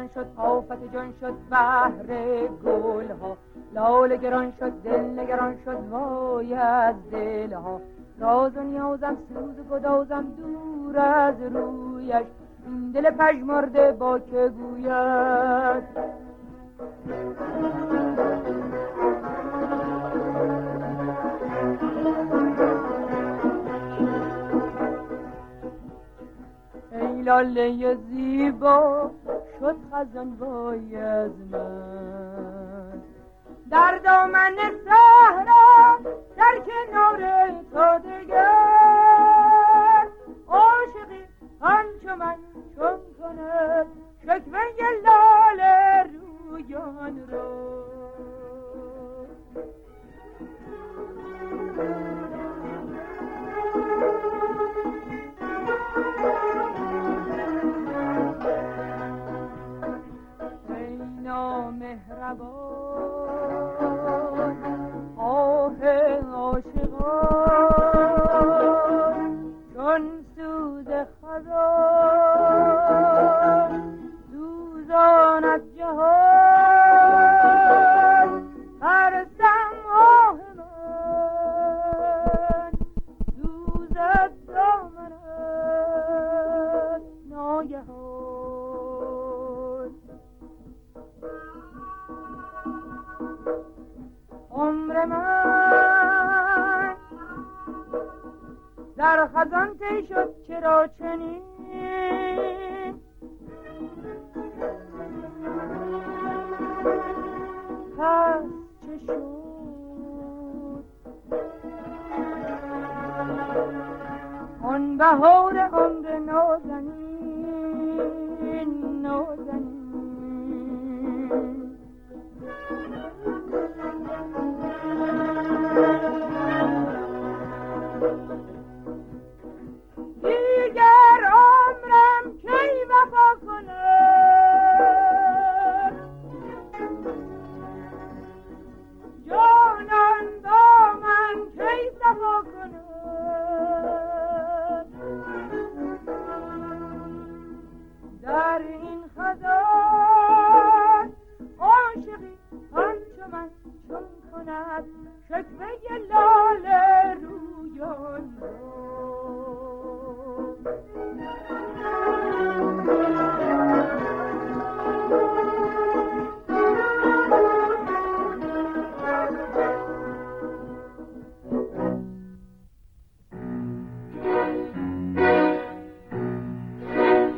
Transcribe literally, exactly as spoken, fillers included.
گران شد آفت جان شد بهر گل ها، لاله گران شد دل نگران شد وای از دل ها، راز و نیازم سوز و گدازم دور از رویش، این دل پژمرده با که گوید. ای لاله زیبا شد خزان وای از من، در دامن صحرا در کنار تو دگر، عاشقی همچو من چون کند شکوه لاله رویان را. مهربان آه عاشقان چون سوز خزان سوزاند جهان، ترسم آه من سوزد دامنت ناگهان. عمر من در خزان طی شد چرا چنین، پس چه شد آن بهار عمر نازنین نازنین. دیگر عمرم کی وفا کند، جانان با من کی صفا کند، در این خزان عاشقی همچو من چون کند شکوه لاله رویان را.